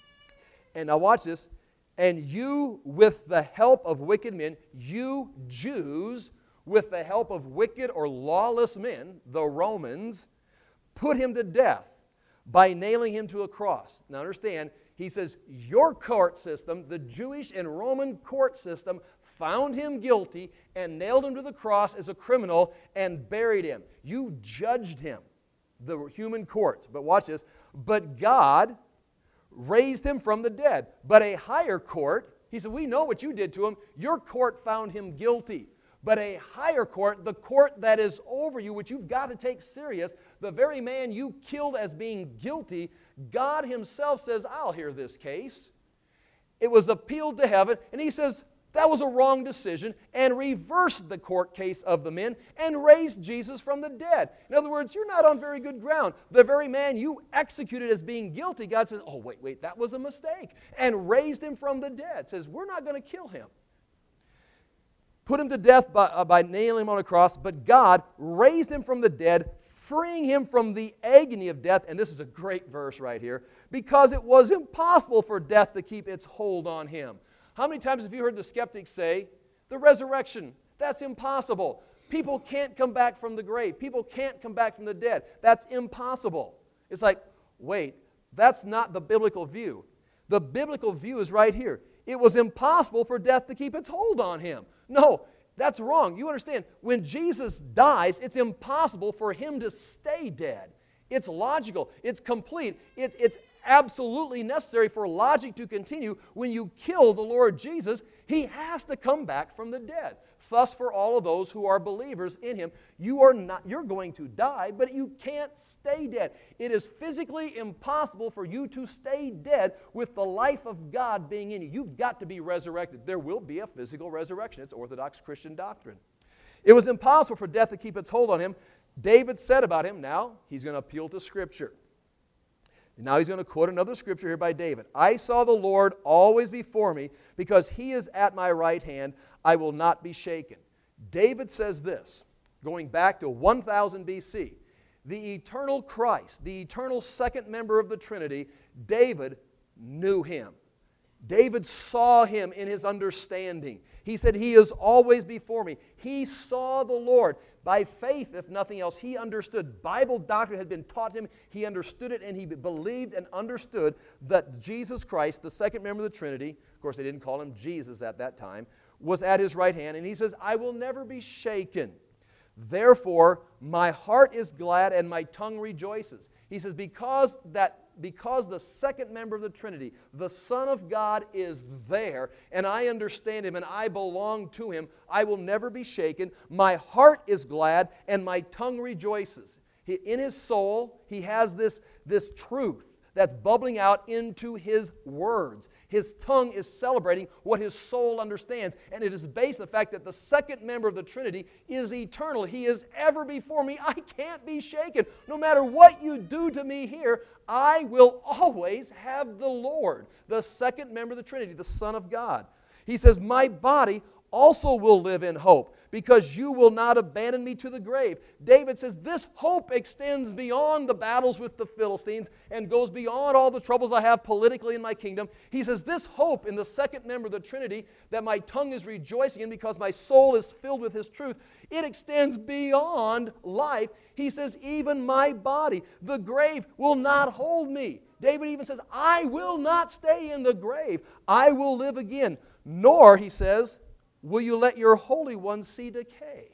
and now watch this. And you, with the help of wicked men, you Jews, with the help of wicked or lawless men, the Romans, put him to death by nailing him to a cross. Now understand, he says, your court system, the Jewish and Roman court system, found him guilty and nailed him to the cross as a criminal and buried him. You judged him, the human courts. But watch this. But God raised him from the dead. But a higher court, he said, we know what you did to him. Your court found him guilty. But a higher court, the court that is over you, which you've got to take serious, the very man you killed as being guilty, God himself says, I'll hear this case. It was appealed to heaven, and he says, that was a wrong decision, and reversed the court case of the men and raised Jesus from the dead. In other words, you're not on very good ground. The very man you executed as being guilty, God says, oh, wait, wait, that was a mistake, and raised him from the dead. Says, we're not going to kill him. Put him to death by, uh, by nailing him on a cross, but God raised him from the dead, freeing him from the agony of death. And this is a great verse right here, because it was impossible for death to keep its hold on him. How many times have you heard the skeptics say, the resurrection, that's impossible. People can't come back from the grave. People can't come back from the dead. That's impossible. It's like, wait, that's not the biblical view. The biblical view is right here. It was impossible for death to keep its hold on him. No, that's wrong. You understand, when Jesus dies, it's impossible for him to stay dead. It's logical. It's complete. It, it's absolutely necessary for logic to continue. When you kill the Lord Jesus, he has to come back from the dead. Thus, for all of those who are believers in him, you are not, you're going to die, but you can't stay dead. It is physically impossible for you to stay dead with the life of God being in you. You've got to be resurrected. There will be a physical resurrection. It's Orthodox Christian doctrine. It was impossible for death to keep its hold on him. David said about him, now he's going to appeal to Scripture. Now he's going to quote another scripture here by David. I saw the Lord always before me, because he is at my right hand, I will not be shaken. David says this, going back to one thousand B C, the eternal Christ, the eternal second member of the Trinity, David knew him. David saw him in his understanding. He said, he is always before me. He saw the Lord. By faith, if nothing else, he understood. Bible doctrine had been taught him. He understood it, and he believed and understood that Jesus Christ, the second member of the Trinity, of course they didn't call him Jesus at that time, was at his right hand. And he says, I will never be shaken. Therefore, my heart is glad and my tongue rejoices. He says, because that because the second member of the Trinity, the Son of God, is there, and I understand him and I belong to him, I will never be shaken. My heart is glad and my tongue rejoices. He, in his soul, he has this, this truth that's bubbling out into his words. His tongue is celebrating what his soul understands. And it is based on the fact that the second member of the Trinity is eternal. He is ever before me. I can't be shaken. No matter what you do to me here, I will always have the Lord, the second member of the Trinity, the Son of God. He says, my body also will live in hope, because you will not abandon me to the grave. David says, this hope extends beyond the battles with the Philistines and goes beyond all the troubles I have politically in my kingdom. He says, this hope in the second member of the Trinity that my tongue is rejoicing in because my soul is filled with his truth, it extends beyond life. He says, even my body, the grave, will not hold me. David even says, I will not stay in the grave. I will live again. Nor, he says, will you let your Holy One see decay?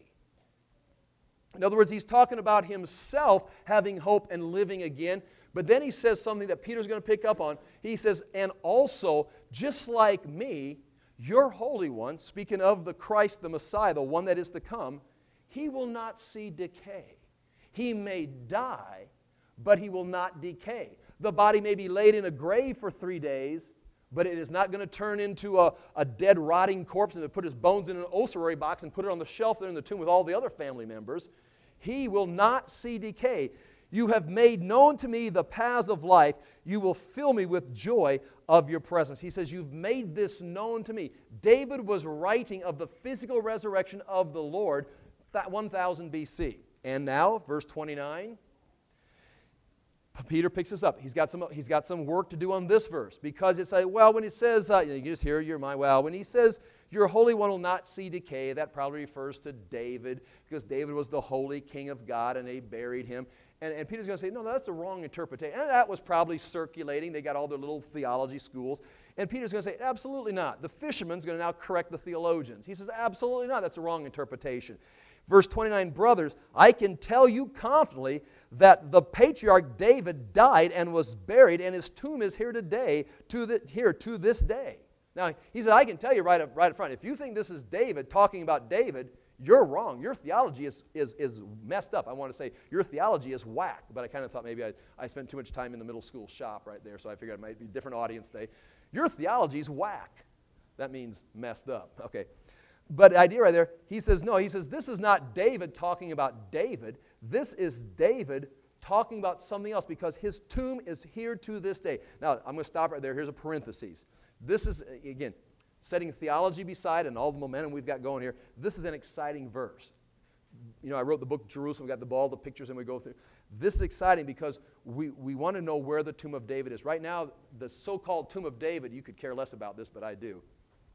In other words, he's talking about himself having hope and living again. But then he says something that Peter's going to pick up on. He says, and also, just like me, your Holy One, speaking of the Christ, the Messiah, the one that is to come, he will not see decay. He may die, but he will not decay. The body may be laid in a grave for three days, but it is not going to turn into a, a dead, rotting corpse and to put his bones in an ossuary box and put it on the shelf there in the tomb with all the other family members. He will not see decay. You have made known to me the paths of life. You will fill me with joy of your presence. He says, you've made this known to me. David was writing of the physical resurrection of the Lord, one thousand B C. And now, verse twenty-nine, Peter picks us up. He's got some, he's got some work to do on this verse, because it's like, well, when it says, uh, you just hear your mind, well, when he says, your Holy One will not see decay, that probably refers to David, because David was the holy king of God, and they buried him. And, and Peter's going to say, no, no, that's the wrong interpretation. And that was probably circulating. They got all their little theology schools. And Peter's going to say, absolutely not. The fisherman's going to now correct the theologians. He says, absolutely not. That's a wrong interpretation. Verse twenty-nine, brothers, I can tell you confidently that the patriarch David died and was buried, and his tomb is here today, to the, here to this day. Now, he said, I can tell you right up, right up front, if you think this is David talking about David, you're wrong. Your theology is, is, is messed up. I want to say your theology is whack, but I kind of thought maybe I, I spent too much time in the middle school shop right there, so I figured it might be a different audience today. Your theology is whack. That means messed up. Okay. But the idea right there, he says, no, he says, this is not David talking about David. This is David talking about something else, because his tomb is here to this day. Now, I'm going to stop right there. Here's a parenthesis. This is, again, setting theology beside and all the momentum we've got going here. This is an exciting verse. You know, I wrote the book Jerusalem. We got the, all the pictures and we go through. This is exciting because we, we want to know where the tomb of David is. Right now, the so-called tomb of David, you could care less about this, but I do,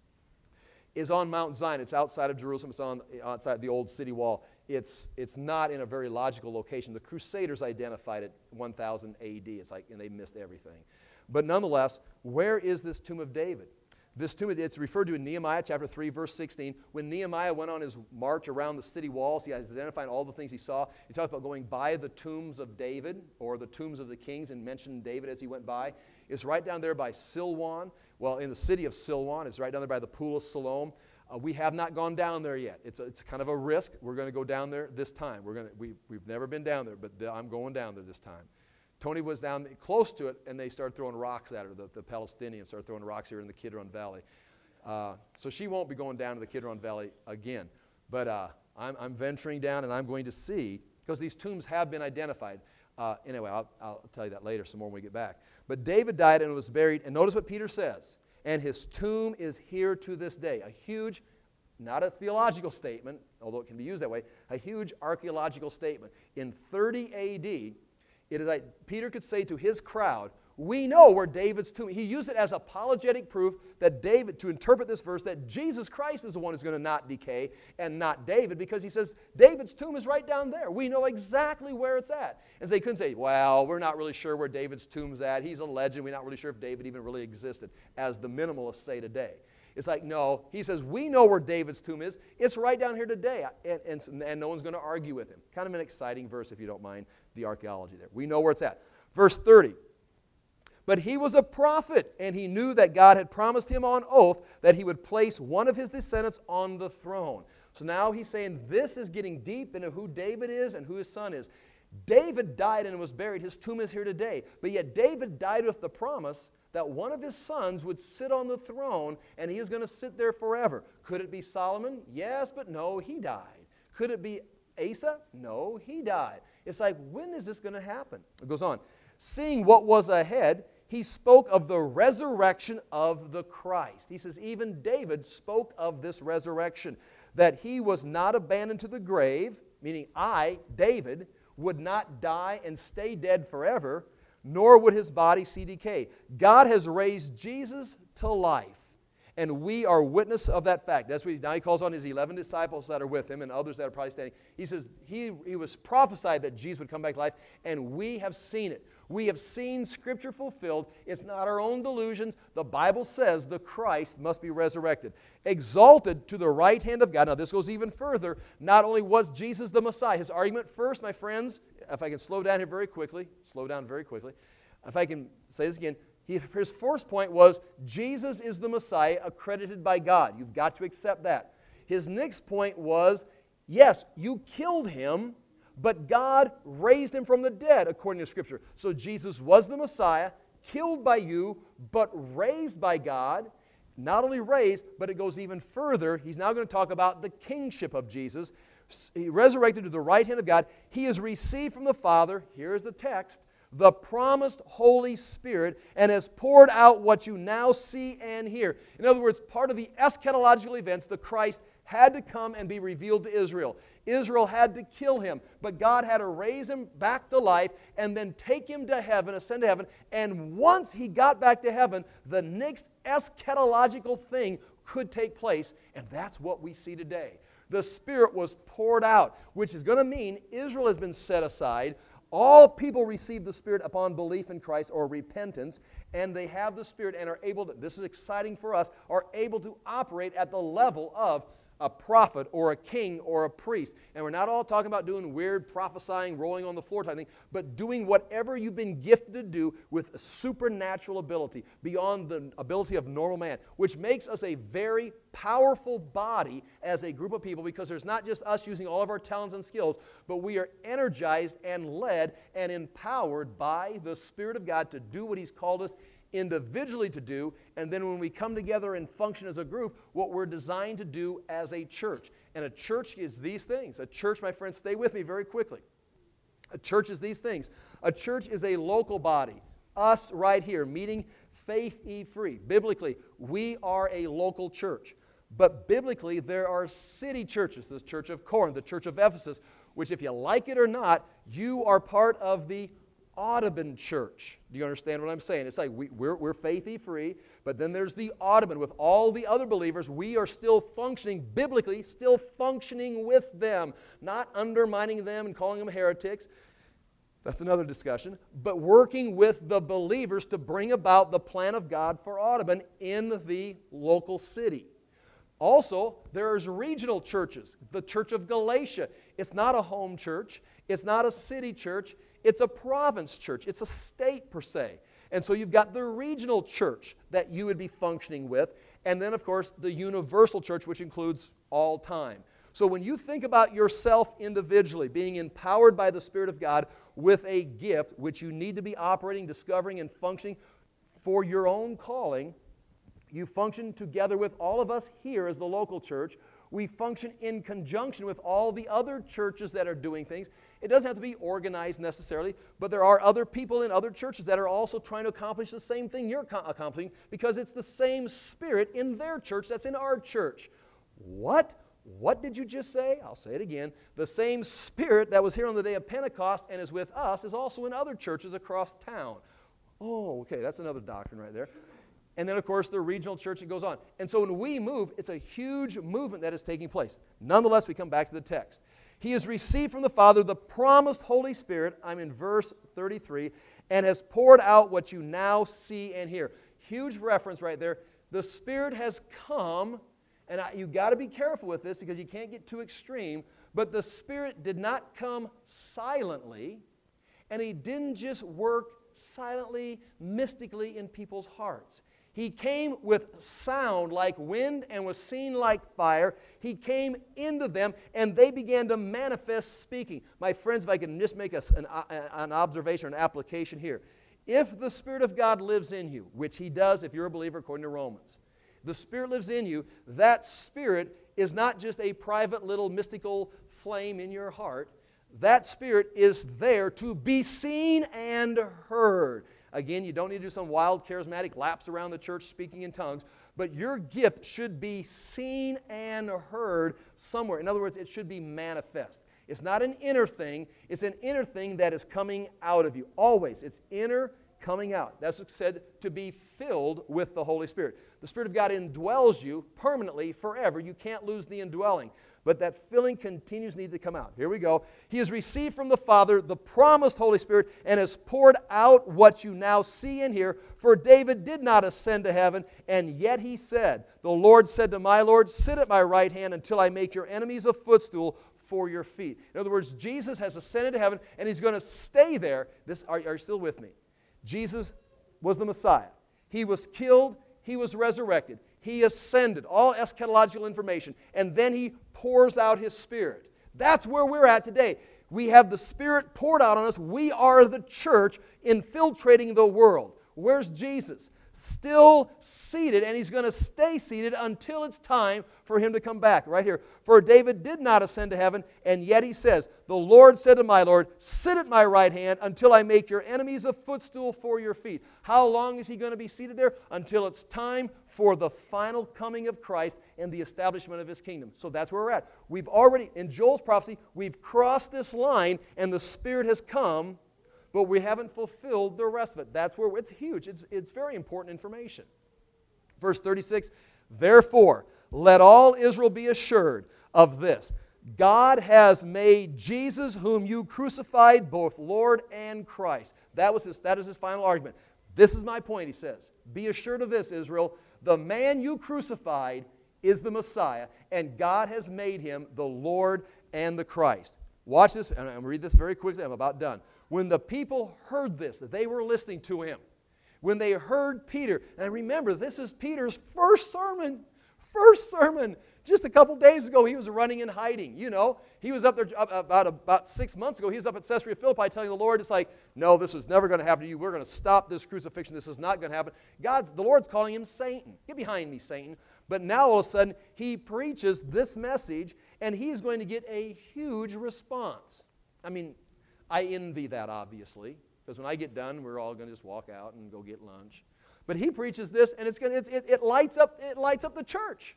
is on Mount Zion. It's outside of Jerusalem. It's on outside the old city wall. It's, it's not in a very logical location. The Crusaders identified it one thousand A D. It's like, and they missed everything. But nonetheless, where is this tomb of David? This tomb, it's referred to in Nehemiah chapter three, verse sixteen. When Nehemiah went on his march around the city walls, he has identified all the things he saw. He talks about going by the tombs of David, or the tombs of the kings, and mentioned David as he went by. It's right down there by Silwan. Well, in the city of Silwan. It's right down there by the pool of Siloam. Uh, we have not gone down there yet. It's, a, it's kind of a risk. We're going to go down there this time. We're gonna, we, we've never been down there, but the, I'm going down there this time. Tony was down close to it, and they started throwing rocks at her. The, the Palestinians started throwing rocks here in the Kidron Valley. Uh, so she won't be going down to the Kidron Valley again. But uh, I'm, I'm venturing down, and I'm going to see, because these tombs have been identified. Uh, anyway, I'll, I'll tell you that later some more when we get back. But David died and was buried, and notice what Peter says, and his tomb is here to this day. A huge, not a theological statement, although it can be used that way, a huge archaeological statement. In thirty A D, it is like Peter could say to his crowd, we know where David's tomb is. He used it as apologetic proof that David, to interpret this verse, that Jesus Christ is the one who's going to not decay and not David, because he says David's tomb is right down there. We know exactly where it's at. And they couldn't say, well, we're not really sure where David's tomb's at. He's a legend. We're not really sure if David even really existed, as the minimalists say today. It's like, no, he says, we know where David's tomb is. It's right down here today, and, and, and no one's going to argue with him. Kind of an exciting verse, if you don't mind the archaeology there. We know where it's at. Verse thirty. But he was a prophet, and he knew that God had promised him on oath that he would place one of his descendants on the throne. So now he's saying this is getting deep into who David is and who his son is. David died and was buried. His tomb is here today. But yet David died with the promise that one of his sons would sit on the throne, and he is going to sit there forever. Could it be Solomon? Yes, but no, he died. Could it be Asa? No, he died. It's like, when is this going to happen? It goes on. Seeing what was ahead, he spoke of the resurrection of the Christ. He says, even David spoke of this resurrection, that he was not abandoned to the grave, meaning I, David, would not die and stay dead forever, nor would his body see decay. God has raised Jesus to life, and we are witness of that fact. That's what he, now he calls on his eleven disciples that are with him and others that are probably standing. He says he, he was prophesied that Jesus would come back to life, and we have seen it. We have seen Scripture fulfilled. It's not our own delusions. The Bible says the Christ must be resurrected. Exalted to the right hand of God. Now this goes even further. Not only was Jesus the Messiah. His argument first, my friends, if I can slow down here very quickly, slow down very quickly. If I can say this again, he, his first point was Jesus is the Messiah accredited by God. You've got to accept that. His next point was, yes, you killed him, but God raised him from the dead, according to Scripture. So Jesus was the Messiah, killed by you, but raised by God. Not only raised, but it goes even further. He's now going to talk about the kingship of Jesus. He resurrected to the right hand of God. He is received from the Father. Here's the text. The promised Holy Spirit, and has poured out what you now see and hear. In other words, part of the eschatological events, the Christ had to come and be revealed to Israel. Israel had to kill him, but God had to raise him back to life and then take him to heaven, ascend to heaven, and once he got back to heaven, the next eschatological thing could take place, and that's what we see today. The Spirit was poured out, which is going to mean Israel has been set aside. All people receive the Spirit upon belief in Christ or repentance, and they have the Spirit and are able to, this is exciting for us, are able to operate at the level of a prophet or a king or a priest. And we're not all talking about doing weird prophesying, rolling on the floor type thing, but doing whatever you've been gifted to do with a supernatural ability beyond the ability of normal man, which makes us a very powerful body as a group of people, because there's not just us using all of our talents and skills, but we are energized and led and empowered by the Spirit of God to do what He's called us individually to do, and then when we come together and function as a group, what we're designed to do as a church. And a church is these things. A church, my friends, stay with me very quickly. A church is these things. A church is a local body. Us right here, meeting Faith E Free. Biblically, we are a local church. But biblically, there are city churches. The Church of Corinth, the Church of Ephesus, which if you like it or not, you are part of the Audubon Church. Do you understand what I'm saying? It's like we, we're, we're faith-y free, but then there's the Audubon. With all the other believers, we are still functioning, biblically, still functioning with them, not undermining them and calling them heretics. That's another discussion. But working with the believers to bring about the plan of God for Audubon in the local city. Also, there's regional churches. The Church of Galatia. It's not a home church. It's not a city church. It's a province church. It's a state per se. And so you've got the regional church that you would be functioning with. And then, of course, the universal church, which includes all time. So when you think about yourself individually, being empowered by the Spirit of God with a gift, which you need to be operating, discovering, and functioning for your own calling, you function together with all of us here as the local church. We function in conjunction with all the other churches that are doing things. It doesn't have to be organized necessarily, but there are other people in other churches that are also trying to accomplish the same thing you're co- accomplishing because it's the same Spirit in their church that's in our church. What? What did you just say? I'll say it again. The same Spirit that was here on the day of Pentecost and is with us is also in other churches across town. Oh, okay, that's another doctrine right there. And then, of course, the regional church, it goes on. And so when we move, it's a huge movement that is taking place. Nonetheless, we come back to the text. He has received from the Father the promised Holy Spirit, I'm in verse thirty-three, and has poured out what you now see and hear. Huge reference right there. The Spirit has come, and I, you've got to be careful with this because you can't get too extreme, but the Spirit did not come silently, and He didn't just work silently, mystically in people's hearts. He came with sound like wind and was seen like fire. He came into them, and they began to manifest speaking. My friends, if I can just make a, an, an observation, an application here. If the Spirit of God lives in you, which He does if you're a believer according to Romans, the Spirit lives in you, that Spirit is not just a private little mystical flame in your heart. That Spirit is there to be seen and heard. Again, you don't need to do some wild charismatic laps around the church speaking in tongues, but your gift should be seen and heard somewhere. In other words, it should be manifest. It's not an inner thing. It's an inner thing that is coming out of you. Always. It's inner coming out. That's what's said, to be filled with the Holy Spirit. The Spirit of God indwells you permanently, forever. You can't lose the indwelling. But that filling continues need to come out. Here we go. He has received from the Father the promised Holy Spirit and has poured out what you now see and hear. For David did not ascend to heaven, and yet he said, the Lord said to my Lord, sit at my right hand until I make your enemies a footstool for your feet. In other words, Jesus has ascended to heaven, and He's going to stay there. This, are, are you still with me? Jesus was the Messiah. He was killed. He was resurrected. He ascended, all eschatological information, and then He pours out His Spirit. That's where we're at today. We have the Spirit poured out on us. We are the church infiltrating the world. Where's Jesus? Still seated, and He's going to stay seated until it's time for Him to come back. Right here. For David did not ascend to heaven, and yet he says, the Lord said to my Lord, sit at my right hand until I make your enemies a footstool for your feet. How long is He going to be seated there? Until it's time for the final coming of Christ and the establishment of His kingdom. So that's where we're at. We've already, in Joel's prophecy, we've crossed this line, and the Spirit has come, but we haven't fulfilled the rest of it. That's where it's huge. It's, it's very important information. Verse thirty-six, therefore, let all Israel be assured of this. God has made Jesus, whom you crucified, both Lord and Christ. That was his, that is his final argument. This is my point, he says. Be assured of this, Israel. The man you crucified is the Messiah, and God has made Him the Lord and the Christ. Watch this, and I'm going to read this very quickly. I'm about done. When the people heard this, that they were listening to Him, when they heard Peter, and remember, this is Peter's first sermon, first sermon. Just a couple days ago, he was running and hiding. You know, he was up there about, about six months ago. He was up at Caesarea Philippi telling the Lord, it's like, no, this is never going to happen to you. We're going to stop this crucifixion. This is not going to happen. God's, the Lord's calling him Satan. Get behind me, Satan. But now all of a sudden, he preaches this message, and he's going to get a huge response. I mean, I envy that, obviously, because when I get done, we're all going to just walk out and go get lunch. But he preaches this, and it's going it's, it, it lights up it lights up the church.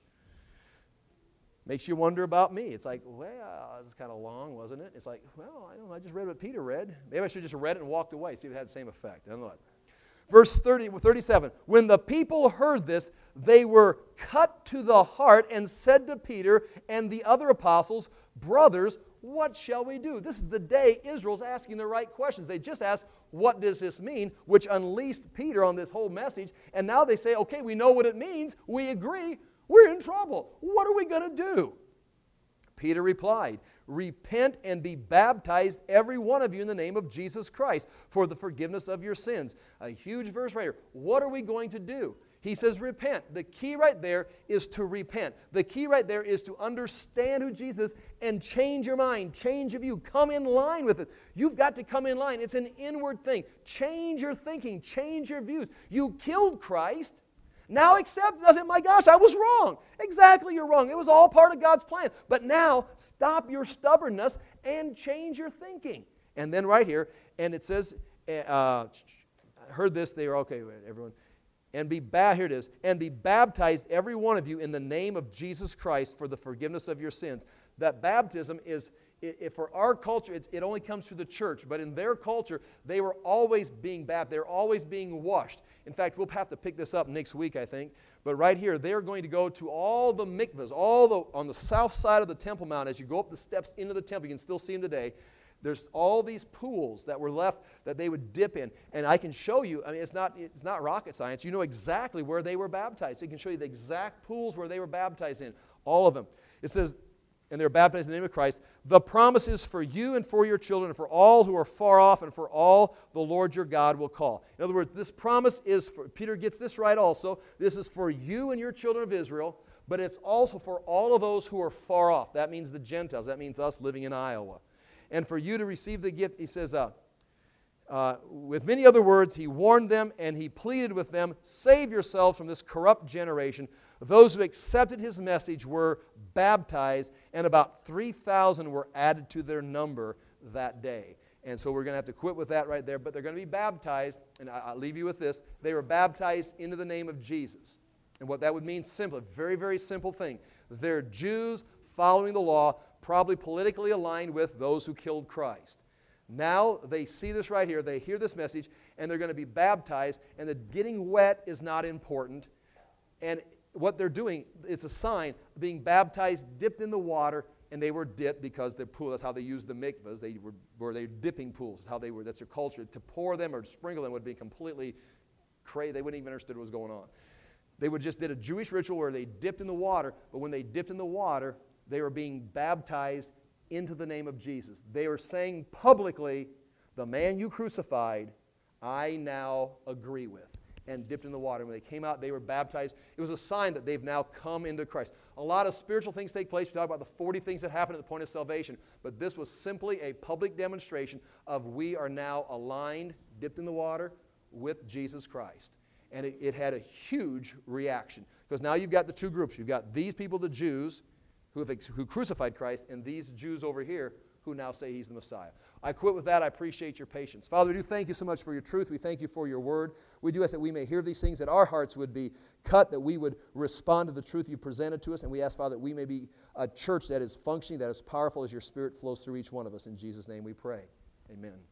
Makes you wonder about me. It's like, well, it's kind of long, wasn't it? It's like, well, I don't know. I just read what Peter read. Maybe I should have just read it and walked away, see if it had the same effect. I don't know. Verse thirty, thirty-seven, when the people heard this, they were cut to the heart and said to Peter and the other apostles, brothers, what shall we do? This is the day Israel's asking the right questions. They just asked, what does this mean? Which unleashed Peter on this whole message. And now they say, okay, we know what it means. We agree. We're in trouble. What are we going to do? Peter replied, repent and be baptized, every one of you, in the name of Jesus Christ, for the forgiveness of your sins. A huge verse right here. What are we going to do? He says repent. The key right there is to repent. The key right there is to understand who Jesus is and change your mind, change your view. Come in line with it. You've got to come in line. It's an inward thing. Change your thinking. Change your views. You killed Christ. Now accept it. My gosh, I was wrong. Exactly, you're wrong. It was all part of God's plan. But now stop your stubbornness and change your thinking. And then right here, and it says, uh, I heard this, they were, okay, everyone. And be, ba- here it is, and be baptized, every one of you, in the name of Jesus Christ for the forgiveness of your sins. That baptism is, it, for our culture, it's, it only comes through the church. But in their culture, they were always being baptized. They were always being washed. In fact, we'll have to pick this up next week, I think. But right here, they're going to go to all the mikvahs, all the, on the south side of the Temple Mount. As you go up the steps into the temple, you can still see them today. There's all these pools that were left that they would dip in. And I can show you, I mean, it's not, it's not rocket science. You know exactly where they were baptized. So I can show you the exact pools where they were baptized in, all of them. It says, and they're baptized in the name of Christ. The promise is for you and for your children and for all who are far off and for all the Lord your God will call. In other words, this promise is for, Peter gets this right also, this is for you and your children of Israel, but it's also for all of those who are far off. That means the Gentiles. That means us living in Iowa. And for you to receive the gift, he says, uh, uh, with many other words, he warned them and he pleaded with them, save yourselves from this corrupt generation. Those who accepted his message were baptized, and about three thousand were added to their number that day. And so we're going to have to quit with that right there, but they're going to be baptized, and I, I'll leave you with this. They were baptized into the name of Jesus. And what that would mean, simply, very, very simple thing. They're Jews following the law, probably politically aligned with those who killed Christ. Now they see this right here, they hear this message, and they're going to be baptized, and the getting wet is not important. And what they're doing, it's a sign, being baptized, dipped in the water, and they were dipped because the pool, that's how they used the mikvahs, they were, were they dipping pools, that's how they were, that's their culture. To pour them or sprinkle them would be completely crazy, they wouldn't even understand what was going on. They would just did a Jewish ritual where they dipped in the water, but when they dipped in the water, they were being baptized into the name of Jesus. They were saying publicly, the man you crucified, I now agree with, and dipped in the water. When they came out, they were baptized. It was a sign that they've now come into Christ. A lot of spiritual things take place. We talk about the forty things that happen at the point of salvation, but this was simply a public demonstration of we are now aligned, dipped in the water, with Jesus Christ. And it, it had a huge reaction, because now you've got the two groups. You've got these people, the Jews, who, have, who crucified Christ, and these Jews over here who now say he's the Messiah. I quit with that. I appreciate your patience. Father, we do thank you so much for your truth. We thank you for your word. We do ask that we may hear these things, that our hearts would be cut, that we would respond to the truth you presented to us, and we ask, Father, that we may be a church that is functioning, that is powerful as your Spirit flows through each one of us. In Jesus' name we pray. Amen.